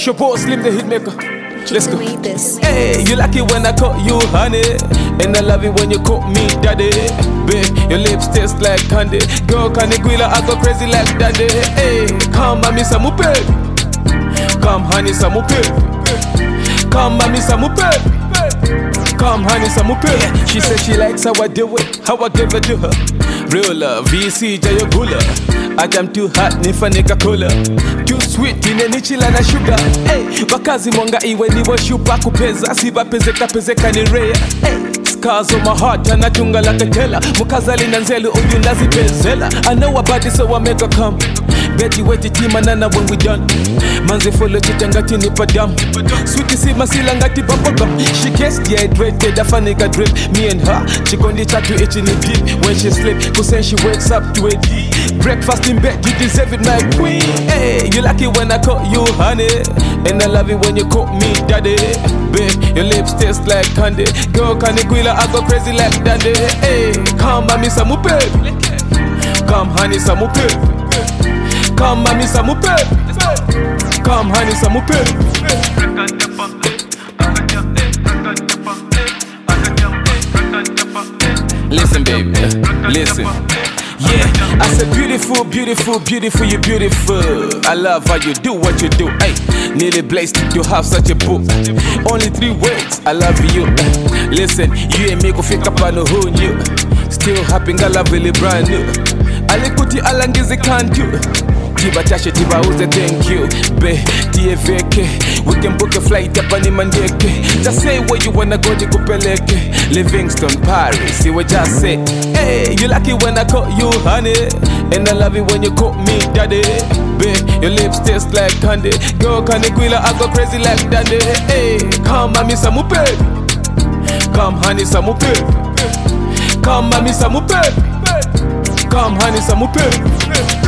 Chapeau Slim the hitmaker. Let's go. This. Hey, you like it when I call you honey, and I love it when you call me daddy. Babe, your lips taste like candy. Girl, caniguila, I go crazy like daddy. Hey, come mami samupe, come honey samupe, come mami samupe, come honey samupe. She said she likes how I do it, how I give it to her. Real love, VC Jayagula. I am too hot, nifa nika cola. Too sweet, inenichila na sugar. Hey, wakazi mwanga iwe niwa shupa kupeza. Siba pezeka ni rare. Hey, scars on my heart, anachunga like a teller. Mukazali na nzelu, uyunazi pezela. I know about it, so I make her come. Betty weti tima nana when we done. Manzi follow chitangati nipa dam. Sweetie si masila ngati bubblegum. She gets dehydrated, afa nigga drip. Me and her, she gondi chat to itching it deep. When she sleep, cause then she wakes up to it. Breakfast in bed, you deserve it, my queen. Hey, you like it when I call you honey, and I love it when you call me daddy. Babe, your lips taste like candy. Girl, caniguila, I go crazy like daddy. Hey, come mami samupe, come honey samupe, come mami samupe, come honey samupe. Listen, baby, listen. Yeah, I said beautiful, beautiful, beautiful, you beautiful. I love how you do what you do. Ay, nearly blessed to have such a book. Only 3 words, I love you. Listen, you and me go fake up on the whole new. Still happy, I love really brand new. Alikuti alangizi can't do. Tiba tashe tiba uze thank you. Be, TFK, we can book a flight up on Mandeke. Just say where you wanna go, Nikupeleke. Livingston, Paris, see what just say. Hey, you like it when I call you honey, and I love it when you call me daddy. Babe, your lips taste like candy. Girl, caniguila, I go crazy like daddy. Hey, come mami samupe, come honey samupe, come mami samupe, come honey samupe.